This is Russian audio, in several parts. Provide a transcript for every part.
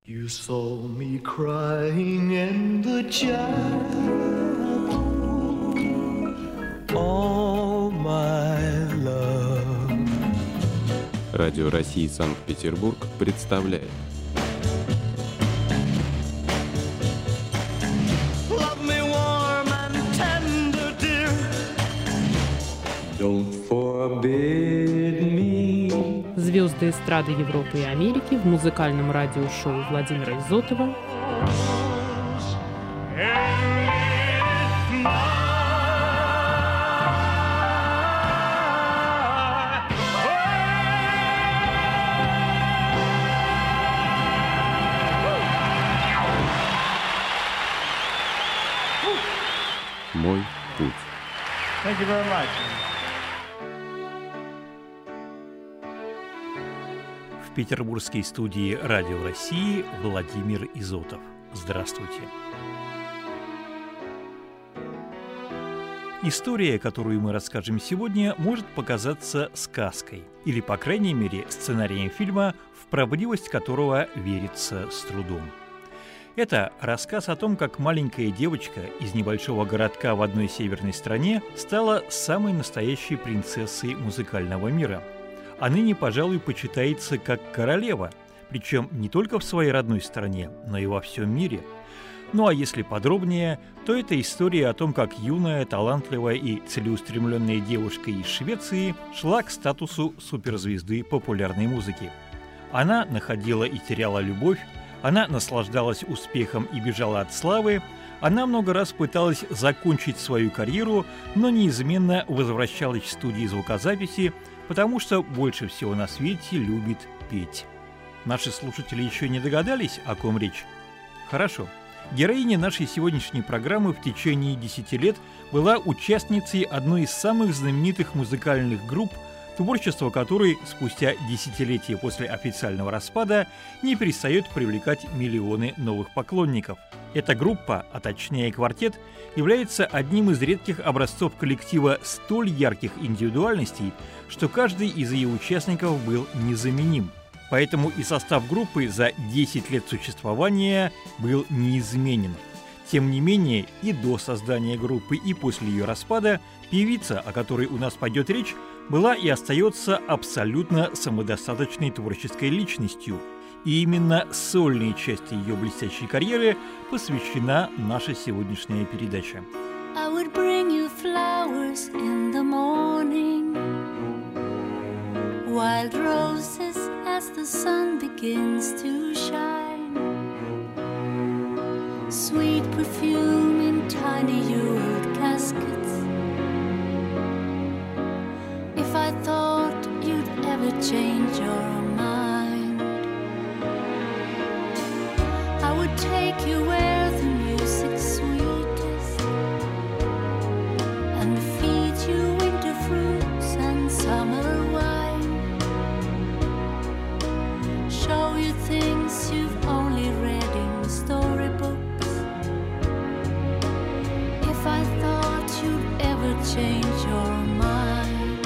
You saw me crying in the chapel, all my love. Радио России Санкт-Петербург представляет. Love me warm and tender, dear. Don't forbid me. Звезды эстрады Европы и Америки в музыкальном радиошоу Владимира Изотова. Мой путь. Thank you very much. В петербургской студии Радио России Владимир Изотов. Здравствуйте. История, которую мы расскажем сегодня, может показаться сказкой, или, по крайней мере, сценарием фильма, в правдивость которого верится с трудом. Это рассказ о том, как маленькая девочка из небольшого городка в одной северной стране стала самой настоящей принцессой музыкального мира. А ныне, пожалуй, почитается как королева, причем не только в своей родной стране, но и во всем мире. Ну а если подробнее, то это история о том, как юная, талантливая и целеустремленная девушка из Швеции шла к статусу суперзвезды популярной музыки. Она находила и теряла любовь, она наслаждалась успехом и бежала от славы, она много раз пыталась закончить свою карьеру, но неизменно возвращалась в студии звукозаписи, потому что больше всего на свете любит петь. Наши слушатели еще не догадались, о ком речь? Хорошо. Героиня нашей сегодняшней программы в течение 10 лет была участницей одной из самых знаменитых музыкальных групп, творчество которой спустя десятилетия после официального распада не перестает привлекать миллионы новых поклонников. Эта группа, а точнее квартет, является одним из редких образцов коллектива столь ярких индивидуальностей, что каждый из ее участников был незаменим. Поэтому и состав группы за 10 лет существования был неизменен. Тем не менее, и до создания группы, и после ее распада певица, о которой у нас пойдет речь, была и остается абсолютно самодостаточной творческой личностью. И именно сольной части ее блестящей карьеры посвящена наша сегодняшняя передача. I would bring you flowers in the morning, wild roses as the sun begins to shine, sweet perfume in tiny jeweled caskets. If I thought you'd ever change your mind, I would take you where the music's sweetest and feed you winter fruits and summer wine, show you things you've only read in storybooks. If I thought you'd ever change your mind,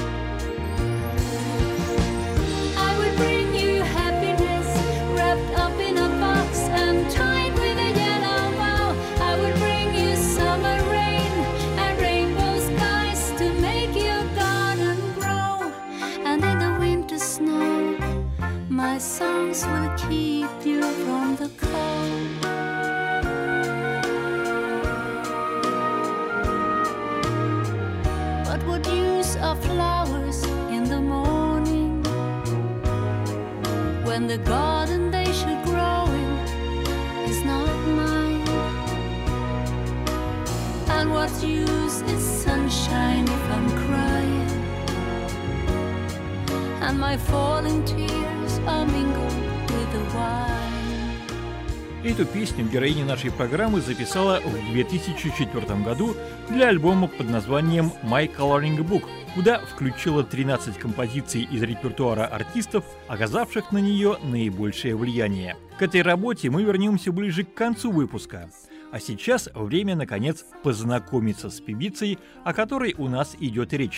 I would bring you happiness wrapped up in a box and tied with a yellow bow. I would bring you summer rain and rainbow skies to make your garden grow. And in the winter snow, my songs will keep you from the cold. But what use are flowers in the morning, when the garden they should grow in is not mine? And what use is sunshine if I'm crying, and my falling tears are mingled with the wine? Эту песню героиня нашей программы записала в 2004 году для альбома под названием «My Coloring Book», куда включила 13 композиций из репертуара артистов, оказавших на нее наибольшее влияние. К этой работе мы вернемся ближе к концу выпуска. А сейчас время, наконец, познакомиться с певицей, о которой у нас идет речь.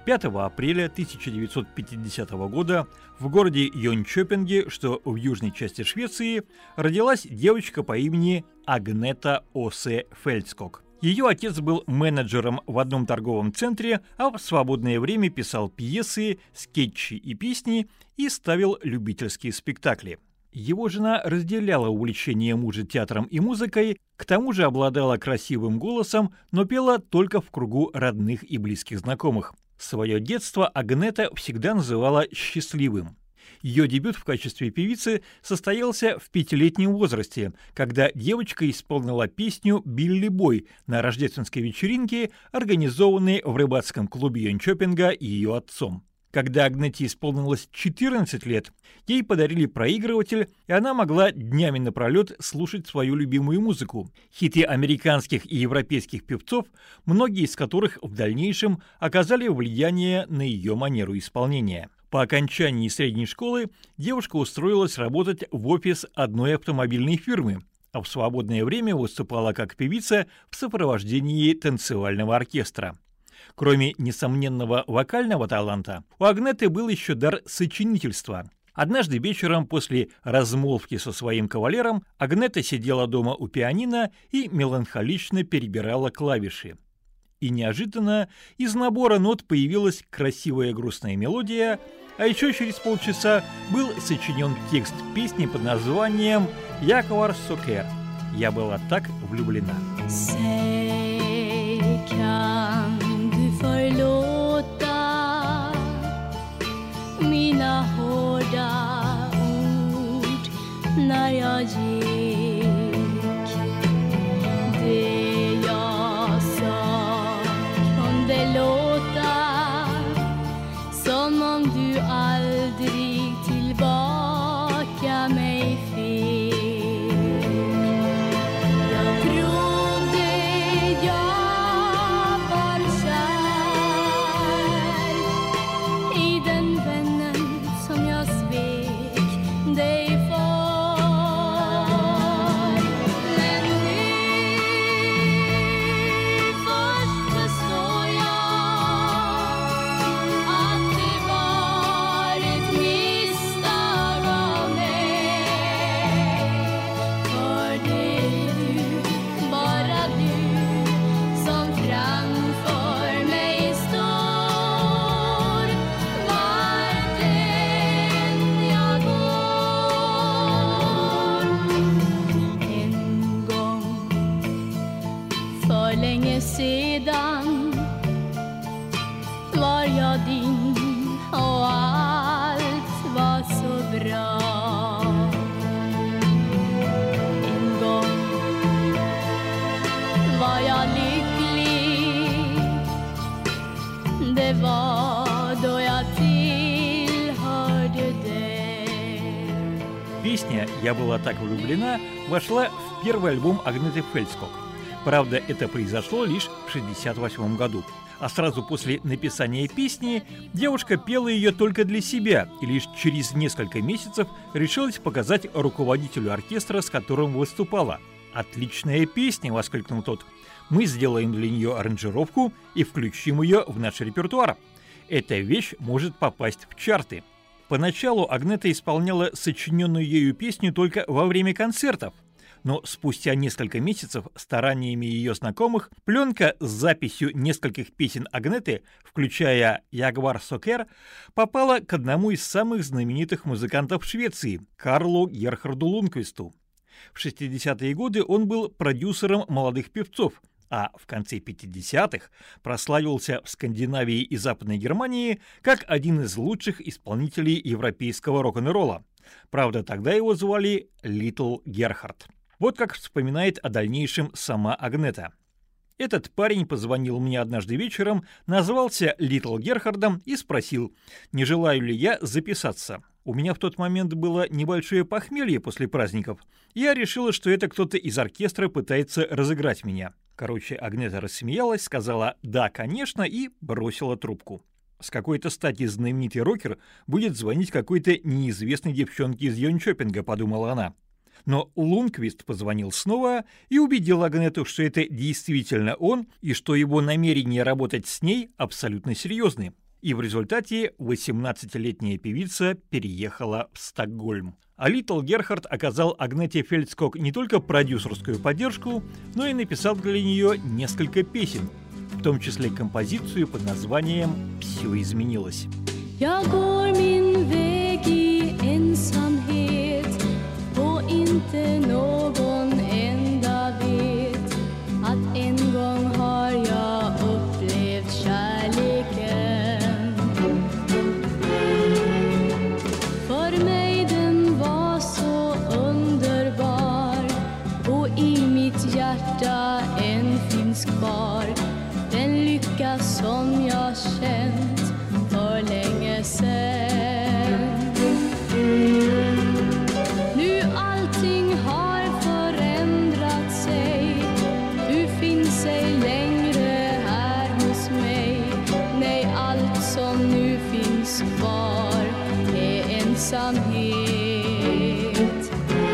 5 апреля 1950 года в городе Йончопинге, что в южной части Швеции, родилась девочка по имени Агнета Осе Фельдског. Ее отец был менеджером в одном торговом центре, а в свободное время писал пьесы, скетчи и песни и ставил любительские спектакли. Его жена разделяла увлечение мужа театром и музыкой, к тому же обладала красивым голосом, но пела только в кругу родных и близких знакомых. Свое детство Агнета всегда называла счастливым. Ее дебют в качестве певицы состоялся в 5-летнем возрасте, когда девочка исполнила песню «Билли Бой» на рождественской вечеринке, организованной в рыбацком клубе Йончопинга и ее отцом. Когда Агнете исполнилось 14 лет, ей подарили проигрыватель, и она могла днями напролет слушать свою любимую музыку, хиты американских и европейских певцов, многие из которых в дальнейшем оказали влияние на ее манеру исполнения. По окончании средней школы девушка устроилась работать в офис одной автомобильной фирмы, а в свободное время выступала как певица в сопровождении танцевального оркестра. Кроме несомненного вокального таланта, у Агнеты был еще дар сочинительства. Однажды вечером после размолвки со своим кавалером Агнета сидела дома у пианино и меланхолично перебирала клавиши. И неожиданно из набора нот появилась красивая грустная мелодия, а еще через полчаса был сочинен текст песни под названием «Jag var så kär». «Я была так влюблена». Förlåta mina hårda ord när jag gick. Det jag sa kunde låta som om du aldrig tillbaka mig fick. Jag trodde jag var i den vännen som jag svek dig för. Men nu först förstår jag att det var ett misstag av mig. För det är du, bara du, som framför mig står. Vart än jag går. En gång för länge sedan var jag din och allt var så bra. En gång var jag lycklig. Det var då jag tillhörde dig. Песня «Я была так влюблена» вошла в первый альбом Агнеты Фельдског. Правда, это произошло лишь в 1968 году. А сразу после написания песни девушка пела ее только для себя и лишь через несколько месяцев решилась показать руководителю оркестра, с которым выступала. «Отличная песня!» — воскликнул тот. «Мы сделаем для нее аранжировку и включим ее в наш репертуар. Эта вещь может попасть в чарты». Поначалу Агнета исполняла сочиненную ею песню только во время концертов, но спустя несколько месяцев стараниями ее знакомых пленка с записью нескольких песен Агнеты, включая «Jag var så kär», попала к одному из самых знаменитых музыкантов Швеции – Карлу Герхарду Лунквисту. В 60-е годы он был продюсером молодых певцов, а в конце 50-х прославился в Скандинавии и Западной Германии как один из лучших исполнителей европейского рок-н-ролла. Правда, тогда его звали Литл Герхард. Вот как вспоминает о дальнейшем сама Агнета. «Этот парень позвонил мне однажды вечером, назвался Литл Герхардом и спросил, не желаю ли я записаться. У меня в тот момент было небольшое похмелье после праздников. Я решила, что это кто-то из оркестра пытается разыграть меня». Короче, Агнета рассмеялась, сказала «да, конечно» и бросила трубку. С какой-то стати знаменитый рокер будет звонить какой-то неизвестной девчонке из Йончопинга, подумала она. Но Лунквист позвонил снова и убедил Агнету, что это действительно он и что его намерения работать с ней абсолютно серьезны. И в результате 18-летняя певица переехала в Стокгольм. А Литл Герхард оказал Агнете Фельдског не только продюсерскую поддержку, но и написал для нее несколько песен, в том числе композицию под названием «Все изменилось». Jag går min väg i ensamhet och inte någon enda vet att en gång har jag upplevt kärleken. För mig den var så underbar och i mitt hjärta än finns kvar den lycka som jag känt för länge sedan. Nu allting har förändrat sig. Du finns ej längre här hos mig. Nej, allt som nu finns kvar är ensamhet.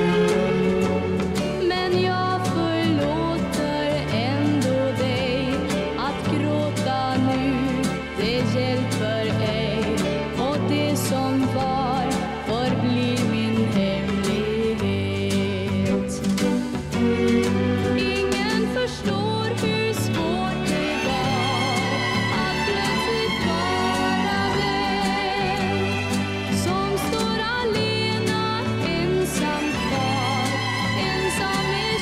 Men jag förlåter ändå dig. Att gråta nu, det hjälper ej. Och det som var förblir min hemlighet. Ingen förstår hur svårt det var att plötsligt vara den som står alena, ensam kvar, ensam med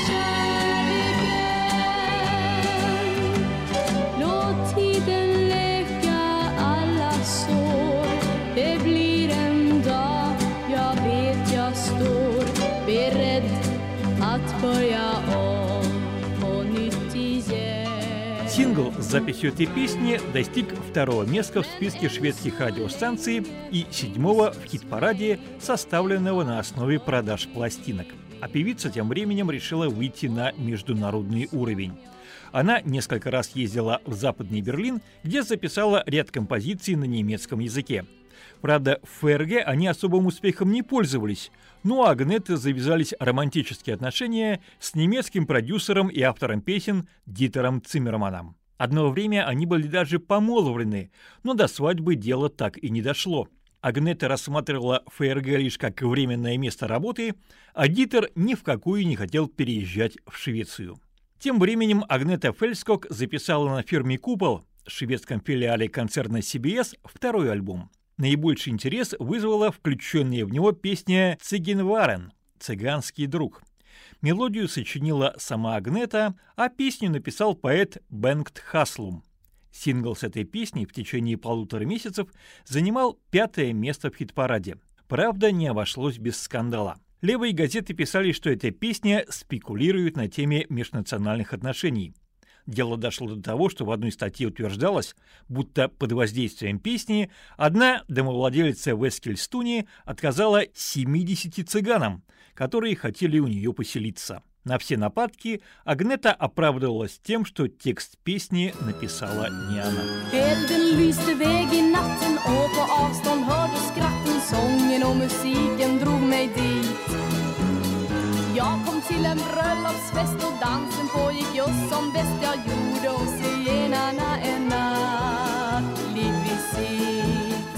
kärleken. Låt tiden läka alla sår. Det blir en dag, jag vet jag står beredd att börja om på nytt igen. Сингл с записью этой песни достиг 2-го места в списке шведских радиостанций и 7-го в хит-параде, составленного на основе продаж пластинок. А певица тем временем решила выйти на международный уровень. Она несколько раз ездила в Западный Берлин, где записала ряд композиций на немецком языке. Правда, в ФРГ они особым успехом не пользовались, но у Агнеты завязались романтические отношения с немецким продюсером и автором песен Дитером Циммерманом. Одно время они были даже помолвлены, но до свадьбы дело так и не дошло. Агнета рассматривала ФРГ лишь как временное место работы, а Дитер ни в какую не хотел переезжать в Швецию. Тем временем Агнета Фельдског записала на фирме «Купол», шведском филиале концерна CBS, второй альбом. Наибольший интерес вызвала включенная в него песня «Цигенварен» – «Цыганский друг». Мелодию сочинила сама Агнета, а песню написал поэт Бенгт Хаслум. Сингл с этой песней в течение 1,5 месяцев занимал 5-е место в хит-параде. Правда, не обошлось без скандала. Левые газеты писали, что эта песня спекулирует на теме межнациональных отношений. Дело дошло до того, что в одной статье утверждалось, будто под воздействием песни одна домовладелица в Эскильстуне отказала 70 цыганам, которые хотели у нее поселиться. На все нападки Агнета оправдывалась тем, что текст песни написала не она. Elden lyste väg i natten och på avstånd hörde skratten, sången och musiken drog mig dit. Jag kom till en bröllopsfest och dansen pågick just som bäst. Jag gjorde oss zigenarna en nattlig visit.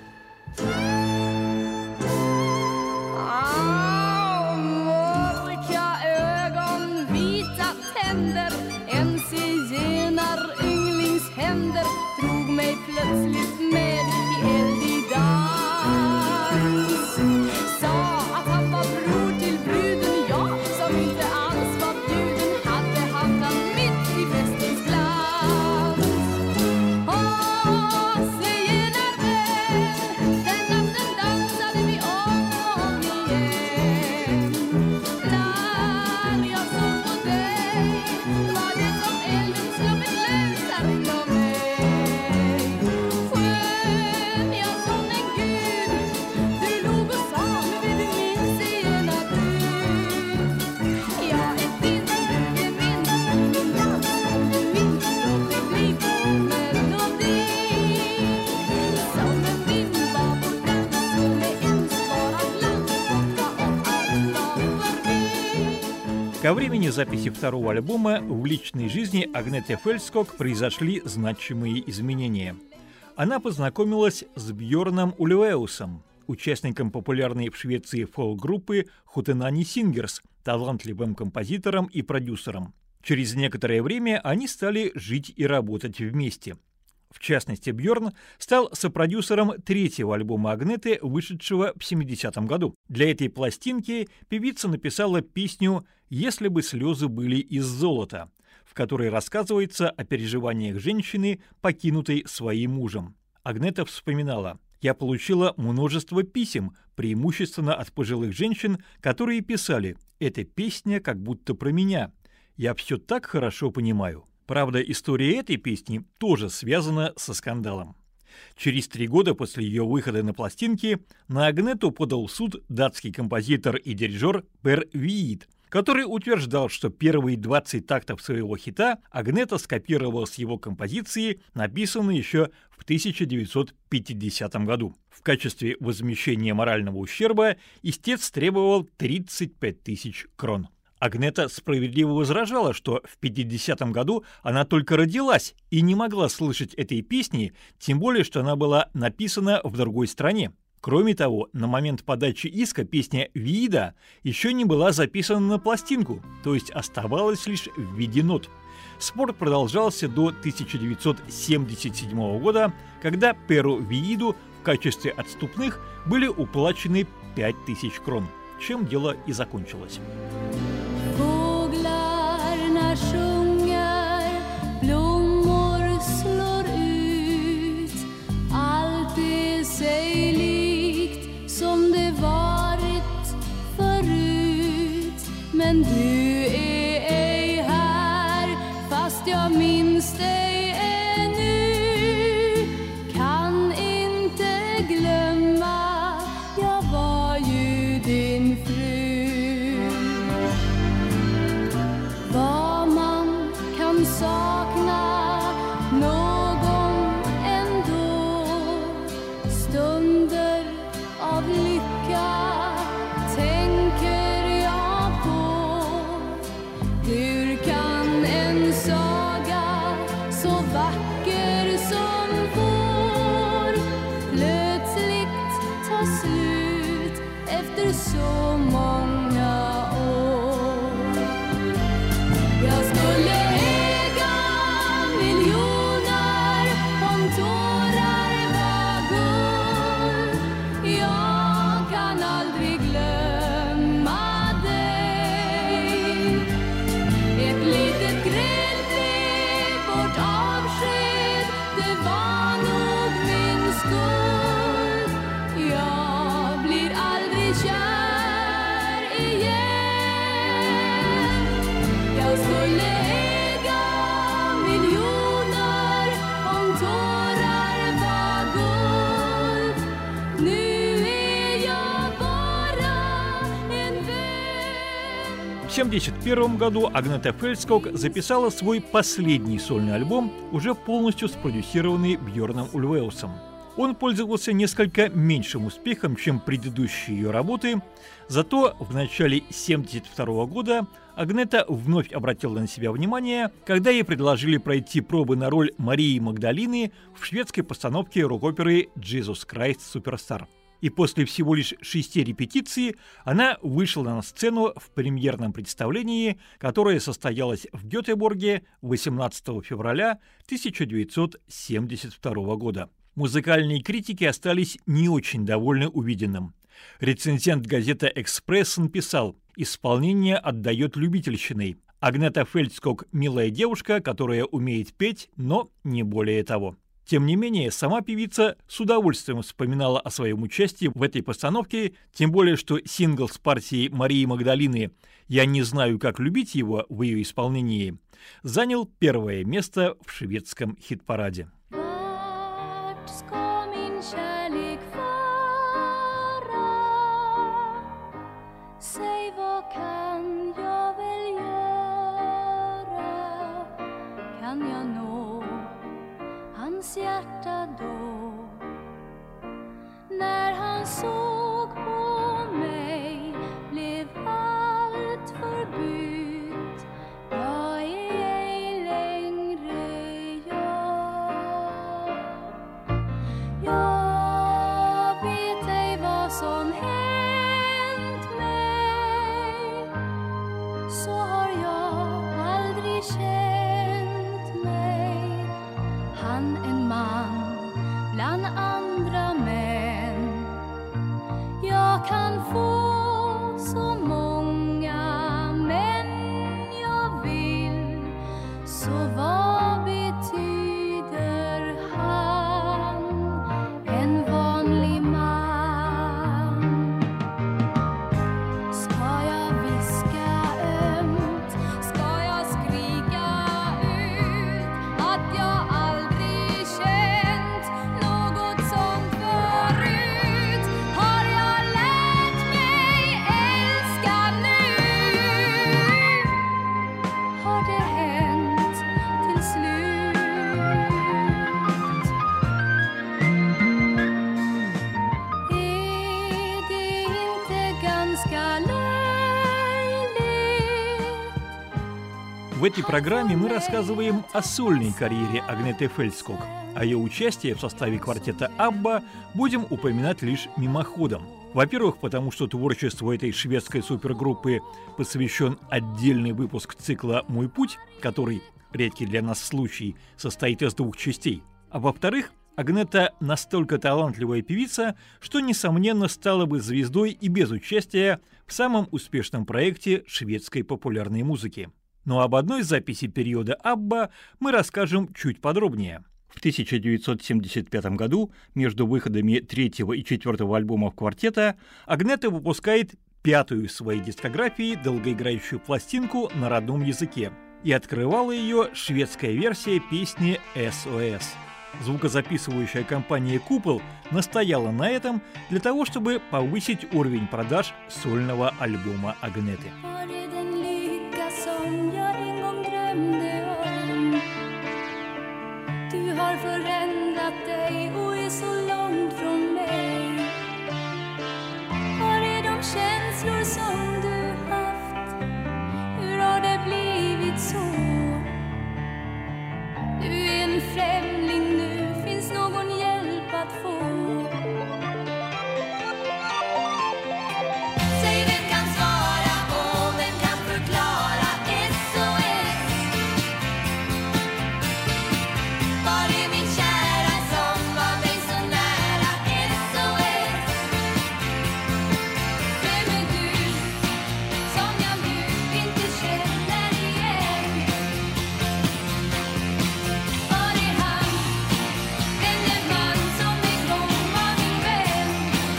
Mörka ögon, vita tänder, en zigenar-ynglings händer drog mig plötsligt med i eldig dans. Sa att han var bror till bruden, jag som inte alls var bjuden, hade haft han mitt i festens glans. Åh, zigenarvän, den natten dansade vi om igen. När jag såg på dig var det som elden sluppit lös här inom mig. Skön jag som en gud, du log och sa nu vill du min zigenarbrud. Jag är din, du är min, min dans, min låt mig bli vår melodi. Som en vind var vår dans, skulle ens vara glans, borta och allt var förbi. Ко времени записи 2-го альбома в личной жизни Агнеты Фельдског произошли значимые изменения. она познакомилась с Бьорном Ульвеусом, участником популярной в Швеции фолк-группы Хутенани Сингерс, талантливым композитором и продюсером. Через некоторое время они стали жить и работать вместе. В частности, Бьорн стал сопродюсером третьего альбома Агнеты, вышедшего в 70-м году. Для этой пластинки певица написала песню «Если бы слезы были из золота», в которой рассказывается о переживаниях женщины, покинутой своим мужем. Агнета вспоминала: «Я получила множество писем, преимущественно от пожилых женщин, которые писали: «Эта песня как будто про меня. Я все так хорошо понимаю». Правда, история этой песни тоже связана со скандалом. Через 3 года после ее выхода на пластинке на Агнету подал в суд датский композитор и дирижер Пер Виит, который утверждал, что первые 20 тактов своего хита Агнета скопировала с его композиции, написанной еще в 1950 году. В качестве возмещения морального ущерба истец требовал 35 тысяч крон. Агнета справедливо возражала, что в 50-м году она только родилась и не могла слышать этой песни, тем более, что она была написана в другой стране. Кроме того, на момент подачи иска песня «Виида» еще не была записана на пластинку, то есть оставалась лишь в виде нот. Спор продолжался до 1977 года, когда Перу Вииду в качестве отступных были уплачены 5000 крон, чем дело и закончилось. Fåglarna sjunger, blommor slår ut. Allt är sig likt som det varit förut. Men du är ej här, fast jag minns dig ännu. Kan inte glömma, jag var ju din fru. Vad man kan sakna någon ändå, stunder av lycka tänker jag på. Hur kan en saga så vacker som vår plötsligt ta slut efter så många år? Jag skulle äga miljoner om tårar var guld. Jag kan aldrig glömma dig. Ett litet grälbrev, vårt avsked, det var nog min skuld. Jag blir aldrig kär igen. Jag skulle äga miljoner om tårar var guld. Nu är jag bara en vän. В 1971 году Агнета Фельдског записала свой последний сольный альбом, уже полностью спродюсированный Бьорном Ульвеусом. Он пользовался несколько меньшим успехом, чем предыдущие ее работы, зато в начале 1972 года Агнета вновь обратила на себя внимание, когда ей предложили пройти пробы на роль Марии Магдалины в шведской постановке рок-оперы «Jesus Christ Superstar». И после всего лишь 6 репетиций она вышла на сцену в премьерном представлении, которое состоялось в Гетеборге 18 февраля 1972 года. Музыкальные критики остались не очень довольны увиденным. Рецензент газеты «Экспрессен» писал: «Исполнение отдает любительщиной. Агнета Фельдског – милая девушка, которая умеет петь, но не более того». Тем не менее, сама певица с удовольствием вспоминала о своем участии в этой постановке, тем более, что сингл с партией Марии Магдалины «Я не знаю, как любить его» в ее исполнении занял первое место в шведском хит-параде. Vart ska min kärlek fara? Säg, vad kan jag väl göra? Kan jag nå hans hjärta då? När han såg på mig blev allt förbytt. Jag är ej längre jag. В этой программе мы рассказываем о сольной карьере Агнеты Фельдског. О ее участии в составе квартета «Абба» будем упоминать лишь мимоходом. Во-первых, потому что творчеству этой шведской супергруппы посвящен отдельный выпуск цикла «Мой путь», который, редкий для нас случай, состоит из 2 частей. А во-вторых, Агнета настолько талантливая певица, что, несомненно, стала бы звездой и без участия в самом успешном проекте шведской популярной музыки. Но об одной записи периода «Абба» мы расскажем чуть подробнее. В 1975 году, между выходами 3-го и 4-го альбомов квартета, Агнета выпускает 5-ю в своей дискографии долгоиграющую пластинку на родном языке. И открывала ее шведская версия песни «SOS». Звукозаписывающая компания «Купол» настояла на этом для того, чтобы повысить уровень продаж сольного альбома Агнеты. Har förändrat dig och är så långt från mig. Var är de känslor som du haft? Hur har det blivit så? Du är en främling nu, finns någon hjälp att få? Säg vem kan svara och vem kan förklara SOS? Var är min kära som var mig så nära SOS? Vem är du som jag nu inte känner igen? Var är han, den man som en gång var min vän?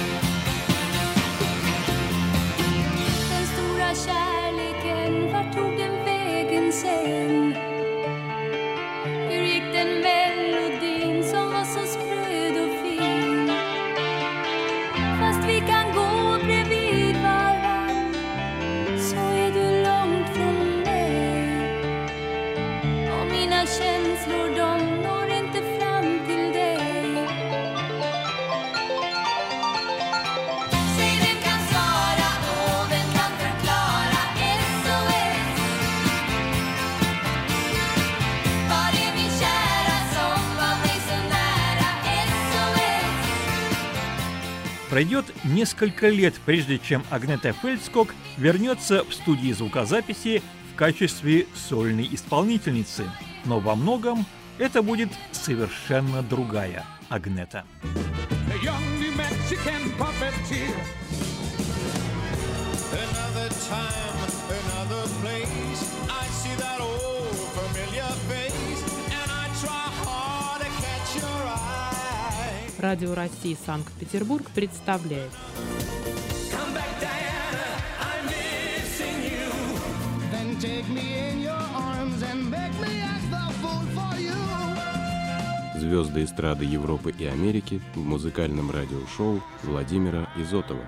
Den stora kärleken, vart tog den vägen sen? Hur gick den melodin som var så spröd och fin? Fast vi kan gå bredvid varann, så är du långt från mig. Och mina känslor, de når inte fram till dig. Säg vem kan svara och vem kan förklara SOS? Var är min kära som var mig så nära SOS? Пройдет несколько лет, прежде чем Агнета Фельдског вернется в студии звукозаписи в качестве сольной исполнительницы. Но во многом это будет совершенно другая Агнета. A young New Mexican puppeteer. Another time, another place. I see that old familiar face, and I try hard to catch your eye. Радио России Санкт-Петербург представляет Come back, Diana, I'm missing you. Then take me in your arms and make me act the fool for you. Звезды эстрады Европы и Америки в музыкальном радиошоу Владимира Изотова.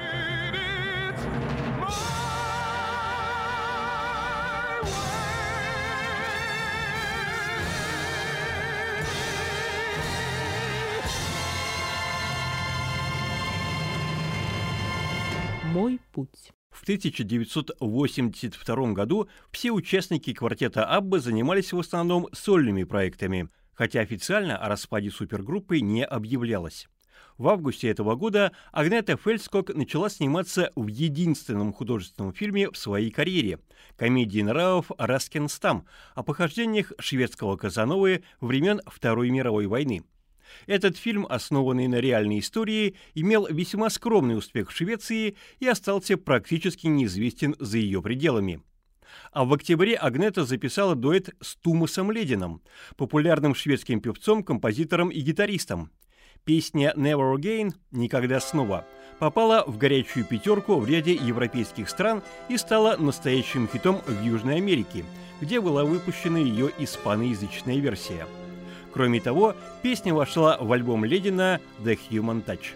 «Мой путь». В 1982 году все участники квартета «Абба» занимались в основном сольными проектами, хотя официально о распаде супергруппы не объявлялось. В августе этого года Агнета Фельдског начала сниматься в единственном художественном фильме в своей карьере – комедии нравов «Раскенстам» о похождениях шведского Казановы времен Второй мировой войны. Этот фильм, основанный на реальной истории, имел весьма скромный успех в Швеции и остался практически неизвестен за ее пределами. А в октябре Агнета записала дуэт с Тумасом Ледином, популярным шведским певцом, композитором и гитаристом. Песня «Never Again» «Никогда снова» попала в горячую пятерку в ряде европейских стран и стала настоящим хитом в Южной Америке, где была выпущена ее испаноязычная версия. Кроме того, песня вошла в альбом Ледина «The Human Touch».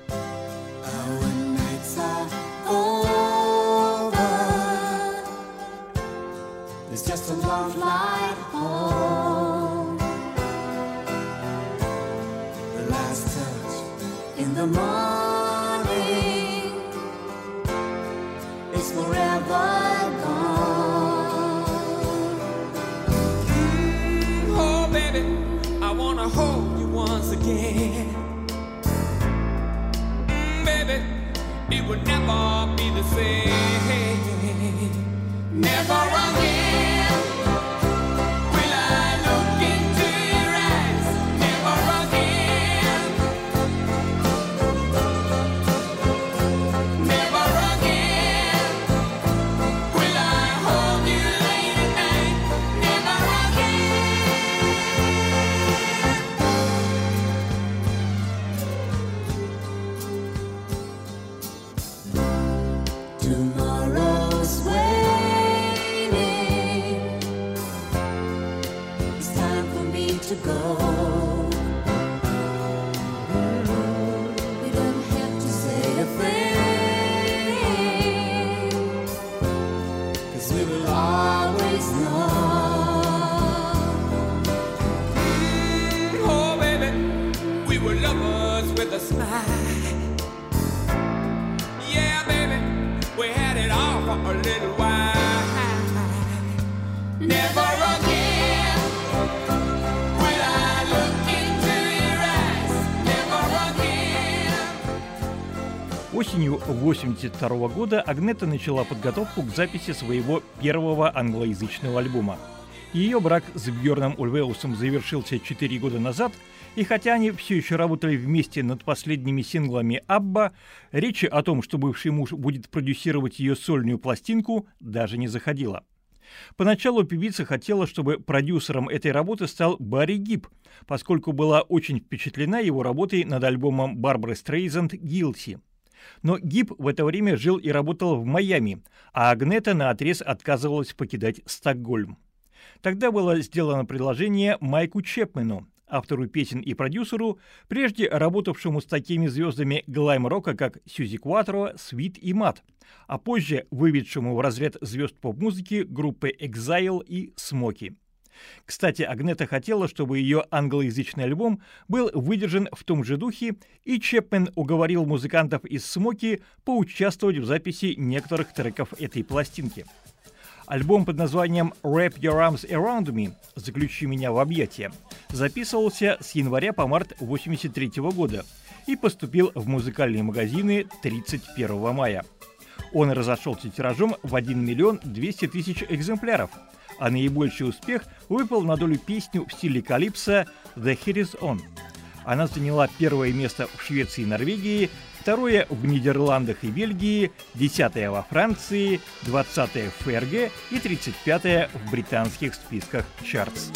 will never be the same. Never again will I look into your eyes. Never again. Never again will I hold you late at night. Never Tomorrow's waiting. It's time for me to go. We don't have to say a thing, 'cause we will always know. oh baby, we were lovers with a smile. Yeah, baby, we had it all for a little while. Never again will I look into your eyes. Never again. Осенью 1982 года Агнета начала подготовку к записи своего первого англоязычного альбома. Ее брак с Бьорном Ульвеусом завершился 4 года назад, и хотя они все еще работали вместе над последними синглами Абба, речи о том, что бывший муж будет продюсировать ее сольную пластинку, даже не заходило. Поначалу певица хотела, чтобы продюсером этой работы стал Барри Гиб, поскольку была очень впечатлена его работой над альбомом Барбары Стрейзанд «Guilty». Но Гиб в это время жил и работал в Майами, а Агнета наотрез отказывалась покидать Стокгольм. Тогда было сделано предложение Майку Чепмену, автору песен и продюсеру, прежде работавшему с такими звездами глайм-рока, как Сьюзи Кватро, Свит и Мат, а позже выведшему в разряд звезд поп-музыки группы Exile и Смоки. Кстати, Агнета хотела, чтобы ее англоязычный альбом был выдержан в том же духе, и Чепмен уговорил музыкантов из Смоки поучаствовать в записи некоторых треков этой пластинки. Альбом под названием «Wrap Your Arms Around Me» «Заключи меня в объятия» записывался с января по март 1983 года и поступил в музыкальные магазины 31 мая. Он разошелся тиражом в 1 200 000 экземпляров, а наибольший успех выпал на долю песню в стиле калипсо «The Heat Is On». Она заняла первое место в Швеции и Норвегии, второе в Нидерландах и Бельгии, 10-е во Франции, 20-е в ФРГ и 35-е в британских списках чартс.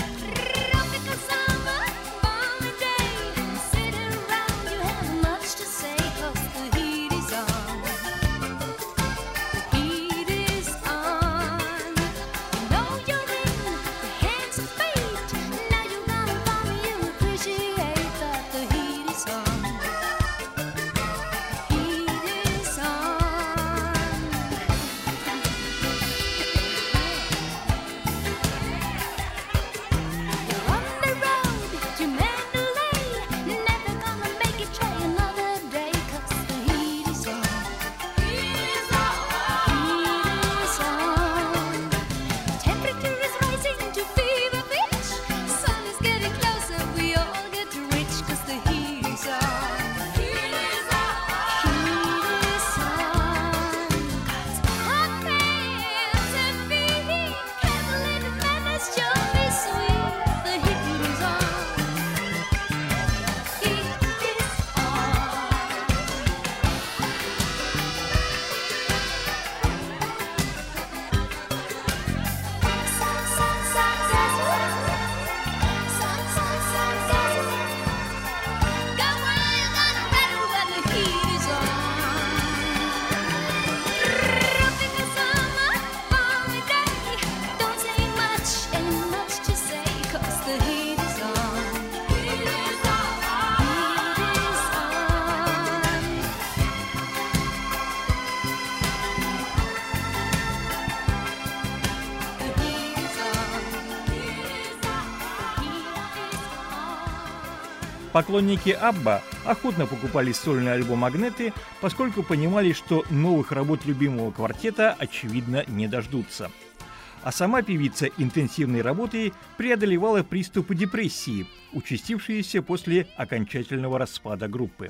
Поклонники Абба охотно покупали сольный альбом Агнеты, поскольку понимали, что новых работ любимого квартета, очевидно, не дождутся. А сама певица интенсивной работой преодолевала приступы депрессии, участившиеся после окончательного распада группы.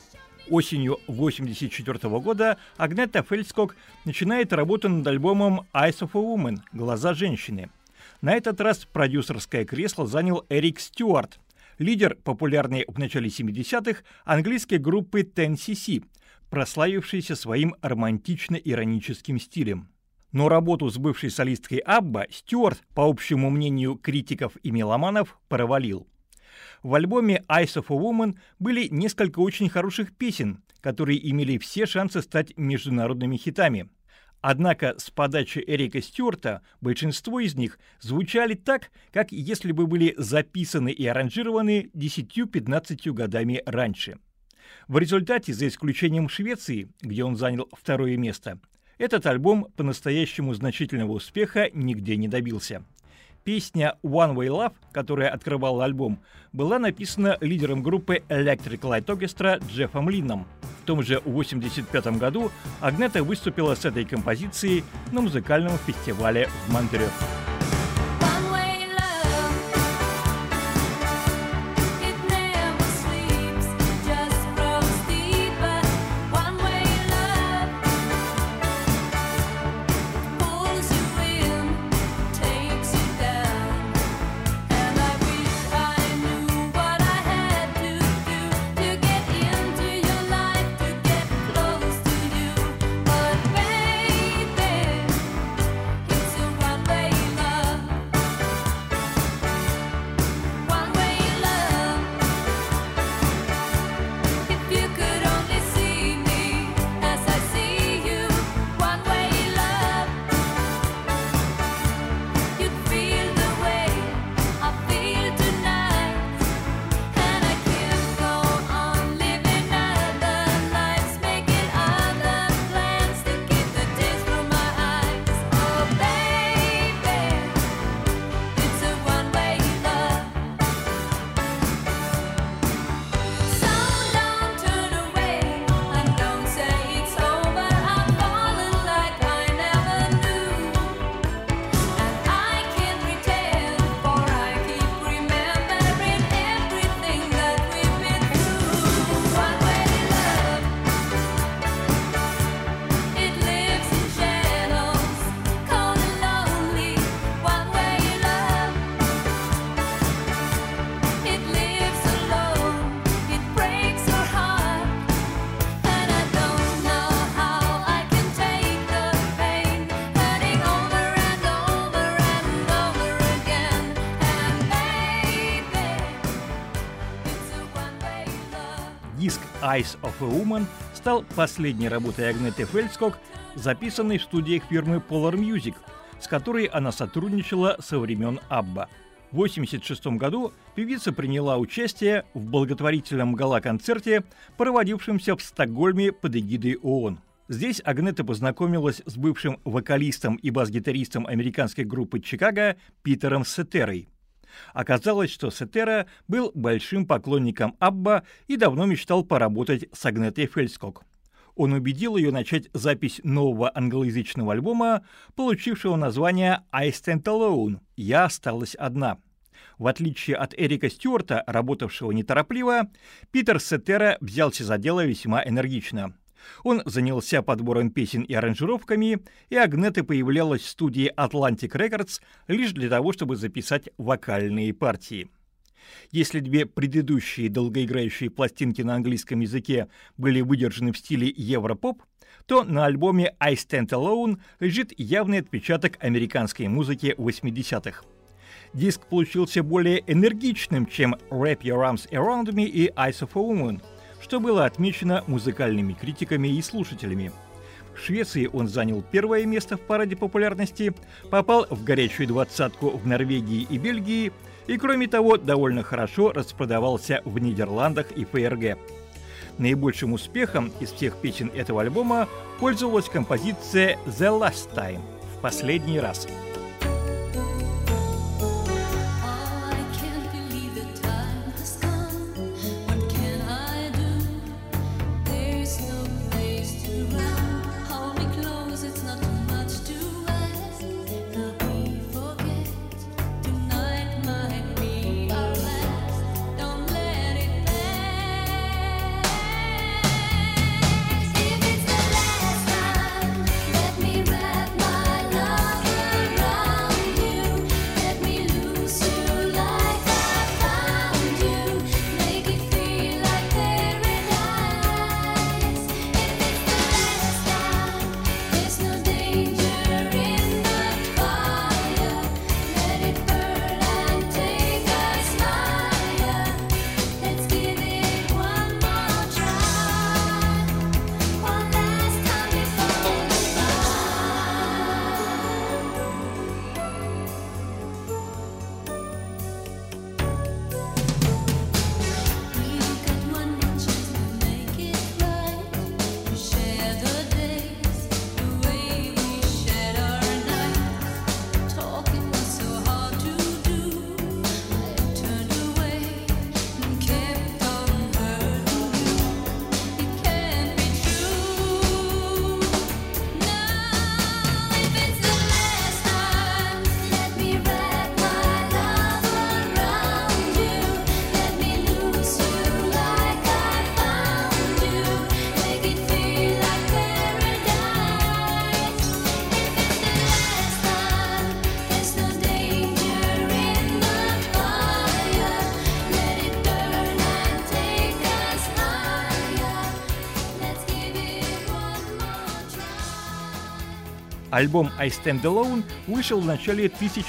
Осенью 1984 года Агнета Фельдског начинает работу над альбомом «Eyes of a Woman» – «Глаза женщины». На этот раз продюсерское кресло занял Эрик Стюарт, лидер популярной в начале 70-х английской группы 10cc, прославившийся своим романтично-ироническим стилем. Но работу с бывшей солисткой Абба Стюарт, по общему мнению критиков и меломанов, провалил. В альбоме «Eyes of a Woman» были несколько очень хороших песен, которые имели все шансы стать международными хитами. Однако с подачи Эрика Стюарта большинство из них звучали так, как если бы были записаны и аранжированы 10-15 годами раньше. В результате, за исключением Швеции, где он занял второе место, этот альбом по-настоящему значительного успеха нигде не добился. Песня «One Way Love», которая открывала альбом, была написана лидером группы Electric Light Orchestra Джеффом Линном. В том же 1985 году Агнета выступила с этой композицией на музыкальном фестивале в Монтрео. Диск «Eyes of a Woman» стал последней работой Агнеты Фельдског, записанной в студиях фирмы Polar Music, с которой она сотрудничала со времен Абба. В 1986 году певица приняла участие в благотворительном гала-концерте, проводившемся в Стокгольме под эгидой ООН. Здесь Агнета познакомилась с бывшим вокалистом и бас-гитаристом американской группы «Чикаго» Питером Сетерой. Оказалось, что Сетера был большим поклонником Абба и давно мечтал поработать с Агнетой Фельдског. Он убедил ее начать запись нового англоязычного альбома, получившего название «I Stand Alone» – «Я осталась одна». В отличие от Эрика Стюарта, работавшего неторопливо, Питер Сетера взялся за дело весьма энергично. Он занялся подбором песен и аранжировками, и Агнета появлялась в студии Atlantic Records лишь для того, чтобы записать вокальные партии. Если две предыдущие долгоиграющие пластинки на английском языке были выдержаны в стиле европоп, то на альбоме «I Stand Alone» лежит явный отпечаток американской музыки 80-х. Диск получился более энергичным, чем «Wrap Your Arms Around Me» и «Eyes of a Woman», что было отмечено музыкальными критиками и слушателями. В Швеции он занял первое место в параде популярности, попал в горячую двадцатку в Норвегии и Бельгии и, кроме того, довольно хорошо распродавался в Нидерландах и ФРГ. Наибольшим успехом из всех песен этого альбома пользовалась композиция «The Last Time» – «В последний раз». Альбом «I Stand Alone» вышел в начале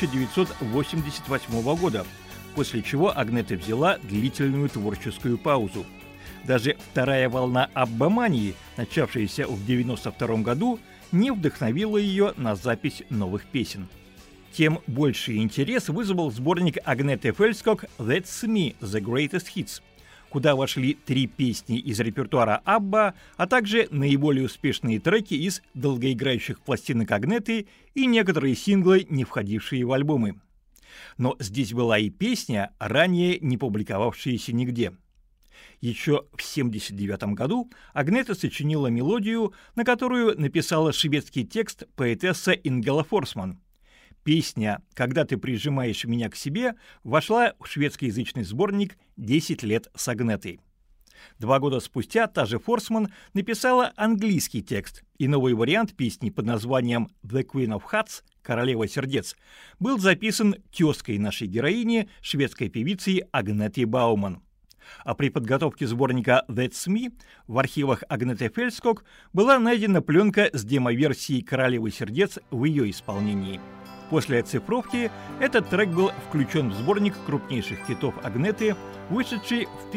1988 года, после чего Агнета взяла длительную творческую паузу. Даже вторая волна аббамании, начавшаяся в 1992 году, не вдохновила ее на запись новых песен. Тем больший интерес вызвал сборник Агнеты Фельдског «That's Me – The Greatest Hits», куда вошли 3 песни из репертуара Абба, а также наиболее успешные треки из долгоиграющих пластинок Агнеты и некоторые синглы, не входившие в альбомы. Но здесь была и песня, ранее не публиковавшаяся нигде. Еще в 1979 году Агнета сочинила мелодию, на которую написала шведский текст поэтесса Ингела Форсман. Песня «Когда ты прижимаешь меня к себе» вошла в шведскоязычный сборник «10 лет с Агнетой». 2 года спустя та же Форсман написала английский текст, и новый вариант песни под названием «The Queen of Hearts» – «Королева сердец» был записан тезкой нашей героини, шведской певицей Агнетой Бауман. А при подготовке сборника «That's Me» в архивах Агнеты Фельдског была найдена пленка с демо-версией «Королевы сердец» в ее исполнении. После оцифровки этот трек был включен в сборник крупнейших хитов Агнеты, вышедший в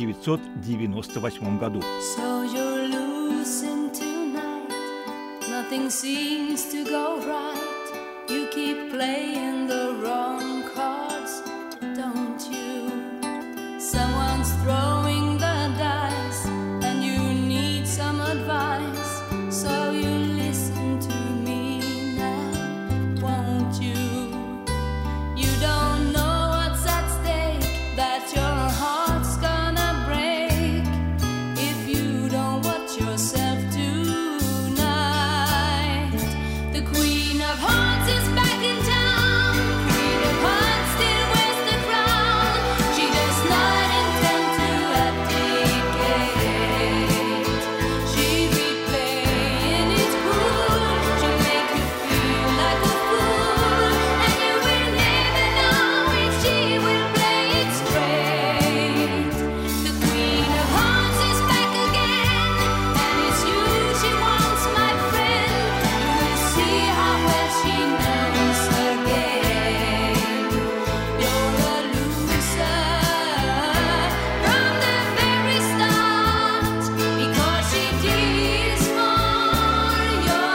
1998 году. So you're losing tonight. Nothing seems to go right. You keep playing the wrong cards, don't you? Someone's throwing the dice, and you need some advice. So you listen to me now, won't you? You don't know what's at stake, that your heart's gonna break if you don't watch yourself tonight. The Queen of Hearts is back in town. Queen of Hearts still wears the crown. She does not intend to abdicate. She'll be playing it cool. She'll make you feel like a fool, and you will never know if she will play it straight. The Queen of Hearts is back again, and it's you she wants, my friend. You will see how well she knows her game. You're a loser from the very start, because she deals for your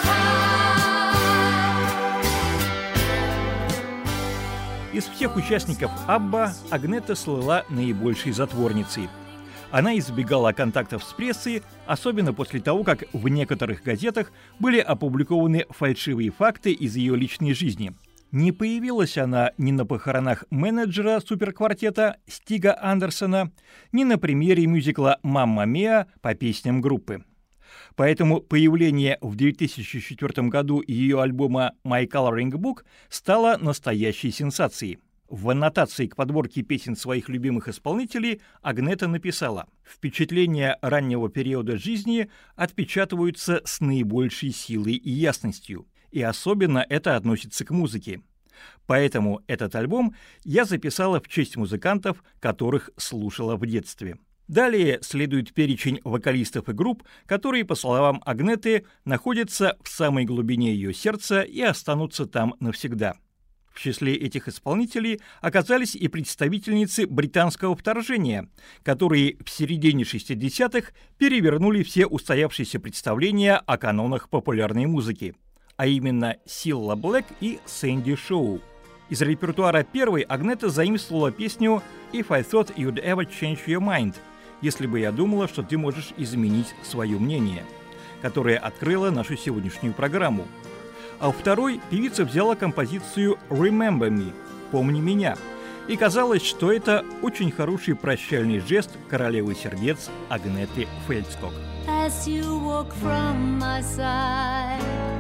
heart. Из всех участников Абба Агнета слыла наибольшей затворницей. Она избегала контактов с прессой, особенно после того, как в некоторых газетах были опубликованы фальшивые факты из ее личной жизни. Не появилась она ни на похоронах менеджера суперквартета Стига Андерсона, ни на премьере мюзикла «Мамма Миа» по песням группы. Поэтому появление в 2004 году ее альбома «My Coloring Book» стало настоящей сенсацией. В аннотации к подборке песен своих любимых исполнителей Агнета написала: «Впечатления раннего периода жизни отпечатываются с наибольшей силой и ясностью, и особенно это относится к музыке. Поэтому этот альбом я записала в честь музыкантов, которых слушала в детстве». Далее следует перечень вокалистов и групп, которые, по словам Агнеты, находятся в самой глубине ее сердца и останутся там навсегда. В числе этих исполнителей оказались и представительницы британского вторжения, которые в середине 60-х перевернули все устоявшиеся представления о канонах популярной музыки, а именно Силла Блэк и Сэнди Шоу. Из репертуара первой Агнета заимствовала песню «If I Thought You'd Ever Change Your Mind», «Если бы я думала, что ты можешь изменить свое мнение», которая открыла нашу сегодняшнюю программу. А у второй певица взяла композицию «Remember Me» – «Помни меня», и казалось, что это очень хороший прощальный жест королевы сердец Агнеты Фельдског. As you walk from my side,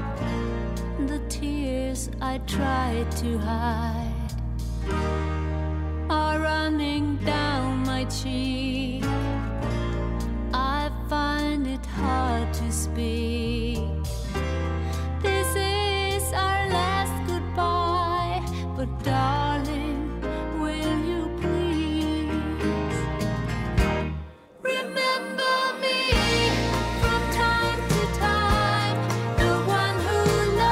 the tears I try to hide are running down my cheek. I find it hard to speak. This is our last goodbye, but darling, will you please remember me from time to time, the one who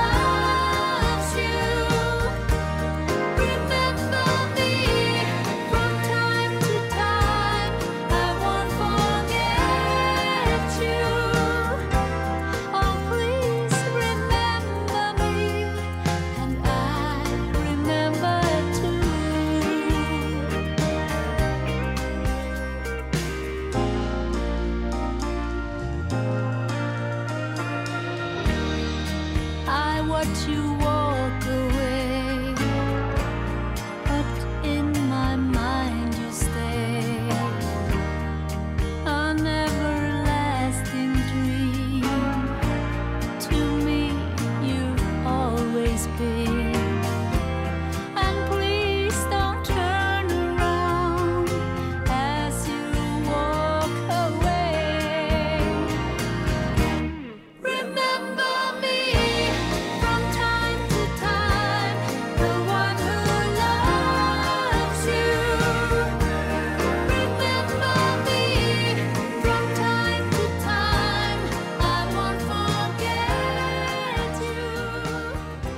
you walk away, but in my mind you stay, an everlasting dream. To me you've always been, and please don't turn around as you walk away. Remember me from time to time, the one who loves you. Remember me from time to time, I won't forget you.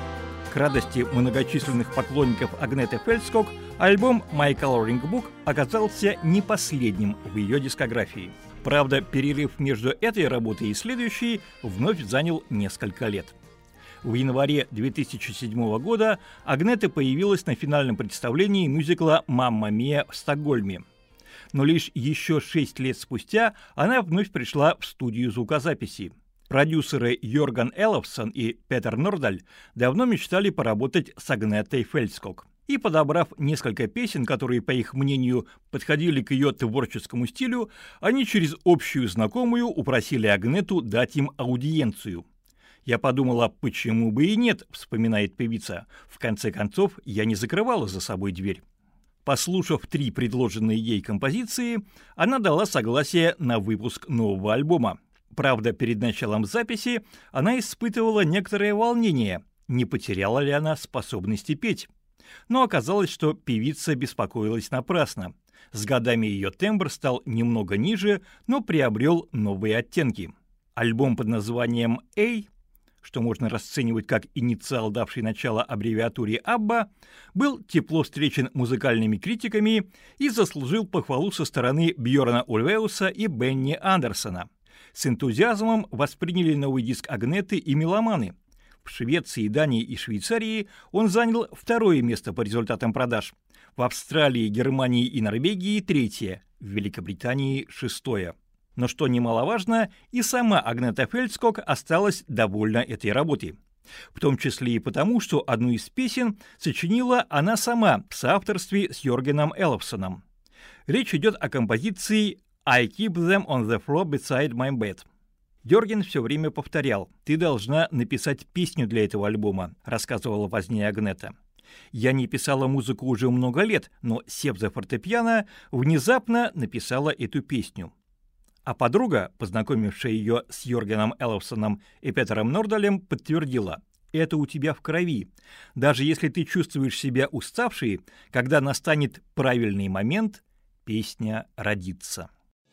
К радости многочисленных поклонников Агнеты Фельдског альбом My Coloring Book оказался не последним в ее дискографии. Правда, перерыв между этой работой и следующей вновь занял несколько лет. В январе 2007 года Агнета появилась на финальном представлении мюзикла «Мамма Мия» в Стокгольме. Но лишь еще 6 лет спустя она вновь пришла в студию звукозаписи. Продюсеры Йорган Элофсон и Петер Нордаль давно мечтали поработать с Агнетой Фельдског. И, подобрав несколько песен, которые, по их мнению, подходили к ее творческому стилю, они через общую знакомую упросили Агнету дать им аудиенцию. «Я подумала, почему бы и нет», — вспоминает певица. «В конце концов, я не закрывала за собой дверь». Послушав 3 предложенные ей композиции, она дала согласие на выпуск нового альбома. Правда, перед началом записи она испытывала некоторое волнение, не потеряла ли она способности петь. Но оказалось, что певица беспокоилась напрасно. С годами ее тембр стал немного ниже, но приобрел новые оттенки. Альбом под названием «A», что можно расценивать как инициал, давший начало аббревиатуре ABBA, был тепло встречен музыкальными критиками и заслужил похвалу со стороны Бьорна Ульвеуса и Бенни Андерсона. С энтузиазмом восприняли новый диск Агнеты и меломаны. В Швеции, Дании и Швейцарии он занял 2-е место по результатам продаж. В Австралии, Германии и Норвегии 3-е, в Великобритании 6-е. Но что немаловажно, и сама Агнета Фельдског осталась довольна этой работой. В том числе и потому, что одну из песен сочинила она сама в соавторстве с Йоргеном Элофсоном. Речь идет о композиции «I keep them on the floor beside my bed». Йорген все время повторял: «Ты должна написать песню для этого альбома», — рассказывала позднее Агнета. «Я не писала музыку уже много лет, но, сев за фортепиано, внезапно написала эту песню». А подруга, познакомившая ее с Йоргеном Элофсоном и Петером Нордалем, подтвердила: «Это у тебя в крови. Даже если ты чувствуешь себя уставшей, когда настанет правильный момент, песня родится».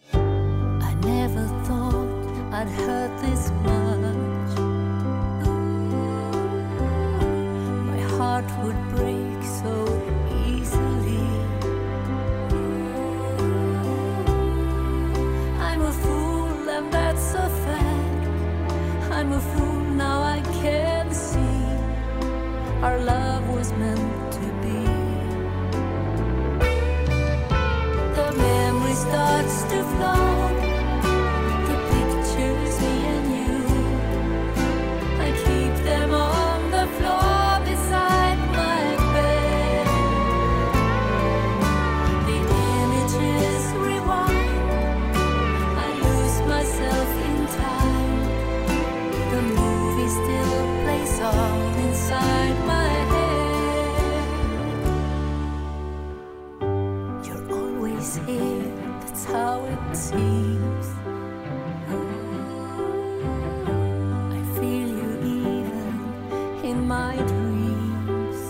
I never thought I'd hurt this much. My heart would break so easily. I'm a fool and that's a fact. I'm a fool, now I can see our love was meant to be. The memory starts to flow, the pictures, me and you. I keep them on the floor beside my bed. The images rewind, I lose myself in time. The movie still plays on inside my head. You're always here, that's how it seems. I feel you even in my dreams.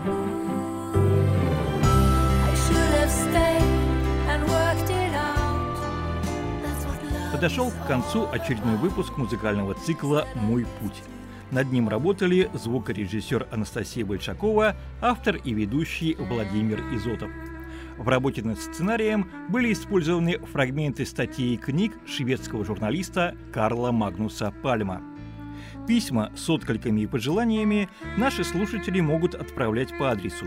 I should have stayed and worked it out. That's what love Подошел к концу очередной выпуск музыкального цикла «Мой путь». Над ним работали звукорежиссер Анастасия Большакова, автор и ведущий Владимир Изотов. В работе над сценарием были использованы фрагменты статей и книг шведского журналиста Карла Магнуса Пальма. Письма с откликами и пожеланиями наши слушатели могут отправлять по адресу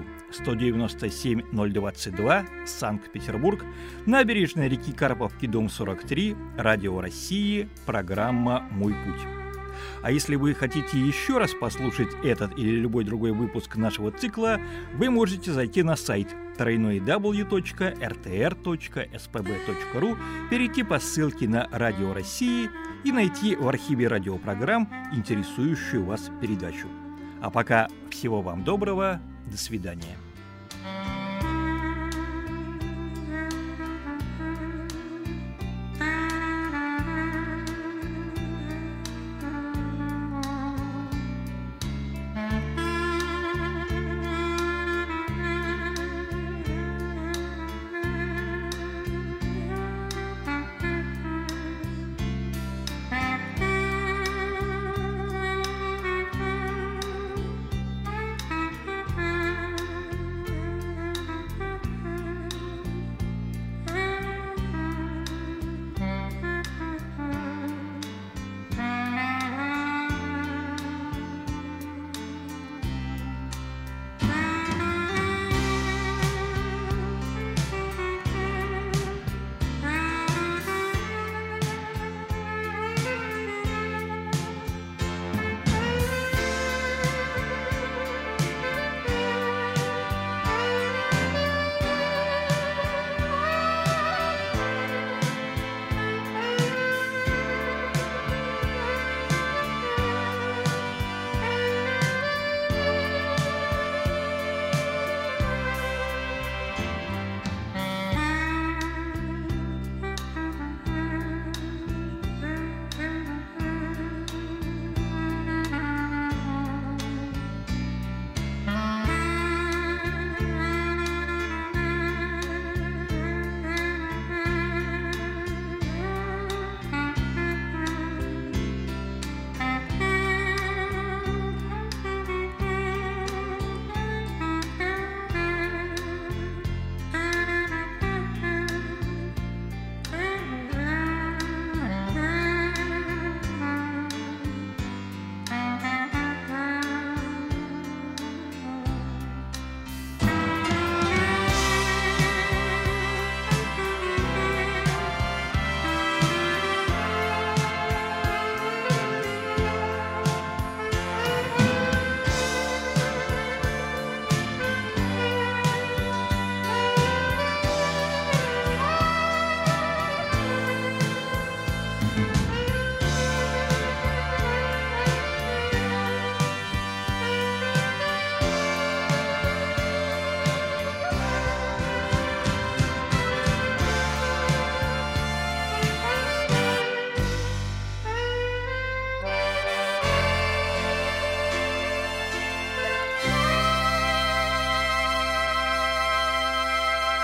197-022, Санкт-Петербург, набережная реки Карповки, дом 43, Радио России, программа «Мой путь». А если вы хотите еще раз послушать этот или любой другой выпуск нашего цикла, вы можете зайти на сайт www.rtr.spb.ru, перейти по ссылке на Радио России и найти в архиве радиопрограмм интересующую вас передачу. А пока всего вам доброго, до свидания.